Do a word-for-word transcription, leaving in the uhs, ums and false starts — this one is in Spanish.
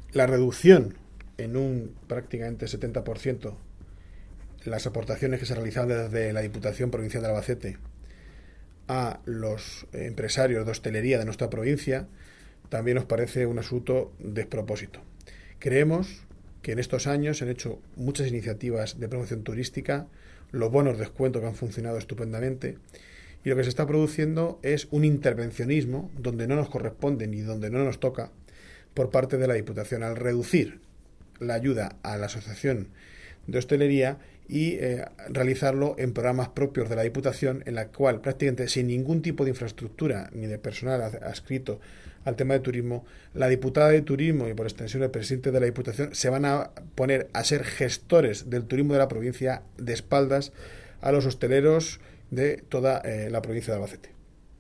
la reducción en un prácticamente setenta por ciento las aportaciones que se realizaban desde la Diputación Provincial de Albacete a los empresarios de hostelería de nuestra provincia también nos parece un asunto despropósito. Creemos que en estos años se han hecho muchas iniciativas de promoción turística, los bonos descuento que han funcionado estupendamente, y lo que se está produciendo es un intervencionismo donde no nos corresponde ni donde no nos toca por parte de la Diputación al reducir la ayuda a la Asociación de Hostelería y eh, realizarlo en programas propios de la Diputación, en la cual prácticamente sin ningún tipo de infraestructura ni de personal adscrito al tema de turismo, la diputada de turismo y por extensión el presidente de la Diputación se van a poner a ser gestores del turismo de la provincia de espaldas a los hosteleros de toda eh, la provincia de Albacete.